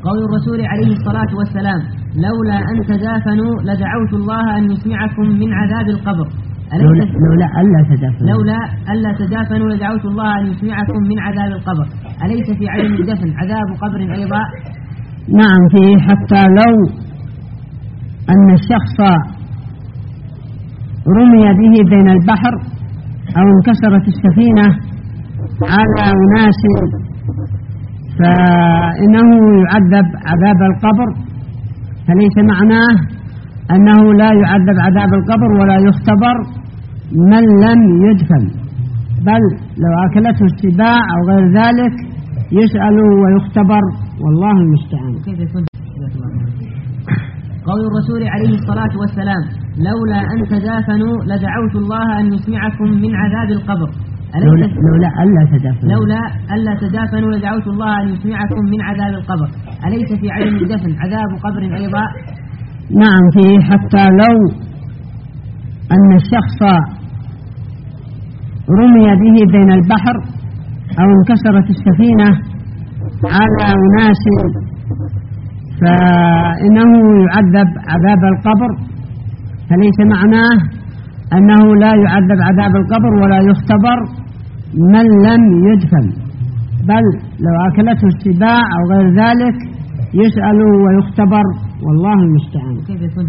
قول الرسول عليه الصلاة والسلام: لولا أن تدافنوا لدعوت الله أن يسمعكم من عذاب القبر. لولا ألا تدافنوا لدعوت الله أن يسمعكم من عذاب القبر. أليس في عدم الدفن عذاب قبر أيضا؟ نعم فيه، حتى لو أن الشخص رمي به بين البحر أو انكسرت السفينة على أناس فإنه يعذب عذاب القبر، فليس معناه أنه لا يعذب عذاب القبر ولا يختبر من لم يدفن، بل لو أكلته السباع أو غير ذلك يسأل ويختبر، والله المستعان. قول الرسول عليه الصلاة والسلام: لولا أن تدافنوا لدعوت الله أن يسمعكم من عذاب القبر. لولا ألا تدافنوا لدعوت الله أن يسمعكم من عذاب القبر. أليس في عدم الدفن عذاب قبر أيضا؟ نعم فيه، حتى لو أن الشخص رمي به بين البحر أو انكسرت السفينة على أناس فإنه يعذب عذاب القبر، فليس معناه أنه لا يعذب عذاب القبر ولا يختبر من لم يدفن، بل لو أكلته السباع أو غير ذلك يسأل ويختبر، والله المستعان.